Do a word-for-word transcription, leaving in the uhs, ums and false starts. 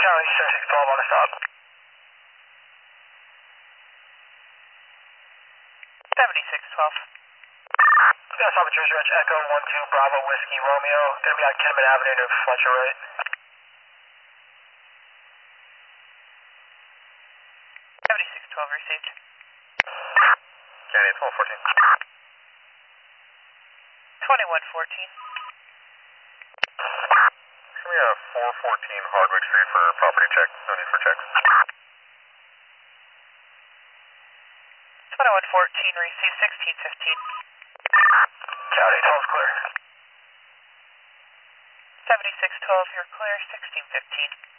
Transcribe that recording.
Charlie, six twelve on the stop. seventy-six twelve. Yeah, stop at Jersey Ranch, Echo one two Bravo Whiskey Romeo. Gonna be on Kinnaman Avenue to Fletcher right. seventy-six twelve received. County, it's one fourteen. twenty-one fourteen. Give me a four fourteen Hardwick Street for property check. No need for checks. twenty-one fourteen received sixteen fifteen. County, twelve's clear. seventy-six twelve, you're clear, sixteen fifteen.